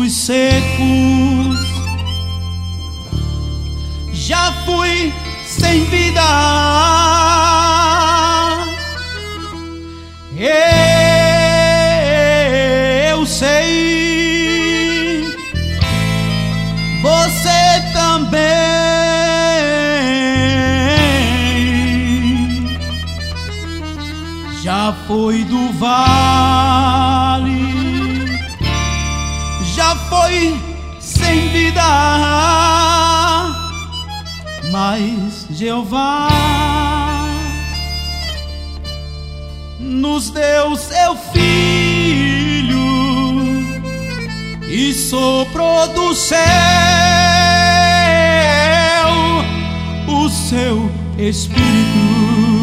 pastos secos. Já fui sem vida, eu sei, você também. Já foi do vale, já foi sem vida, mas Jeová nos deu seu Filho e soprou do céu o seu Espírito.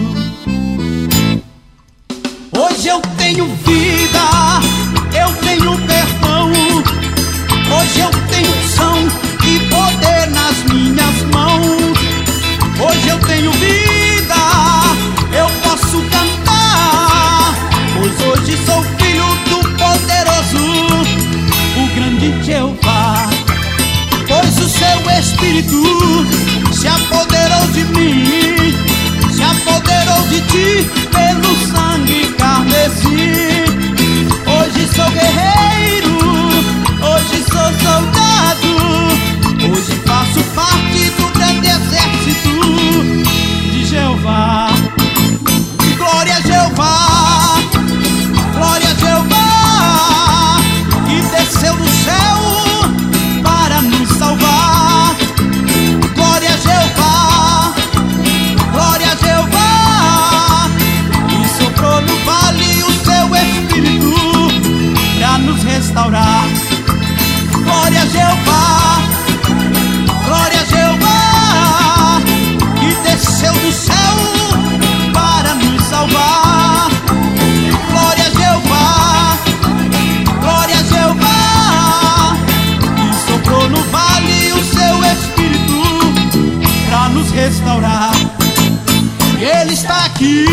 Hoje eu tenho vida, eu tenho perdão. Hoje eu tenho unção e poder nas minhas mãos. Hoje eu tenho vida, eu posso cantar, pois hoje sou filho do poderoso, o grande Jeová. Pois o seu Espírito se apoderou de mim, se apoderou de ti pelo sangue carmesim. Hoje sou guerreiro, hoje sou soldado, hoje faço parte do grande exército de Jeová. Glória a Jeová, glória a Jeová, que desceu do céu para nos salvar. Glória a Jeová, glória a Jeová, que soprou no vale o seu Espírito para nos restaurar. Glória a Jeová, glória a Jeová, que desceu do céu para nos salvar. Glória a Jeová, glória a Jeová, que soprou no vale o seu Espírito para nos restaurar. Ele está aqui,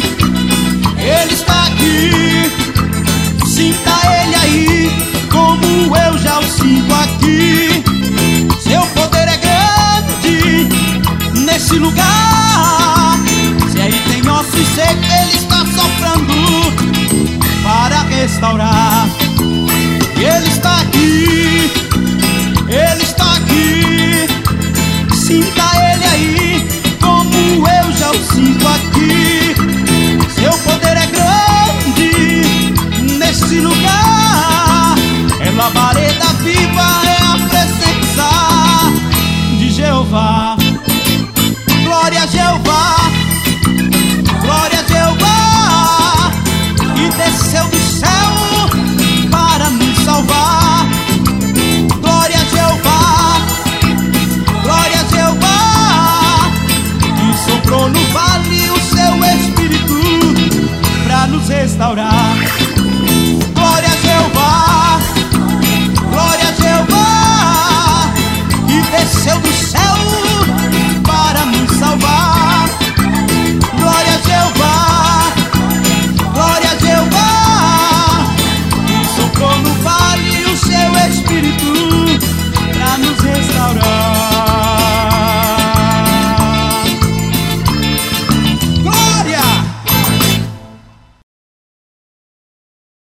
Ele está aqui, sinta Ele aí, como eu já o sinto aqui. Seu poder é grande nesse lugar. Se aí tem ossos secos, Ele está soprando para restaurar. Ele está aqui, Ele está aqui, sinta Ele aí, como eu já o sinto aqui. Seu poder é grande nesse lugar. É labareda viva, é a presença de Jeová. Glória a Jeová, glória a Jeová, que desceu do céu para nos salvar. Glória a Jeová, glória a Jeová, que soprou no vale o seu Espírito para nos restaurar.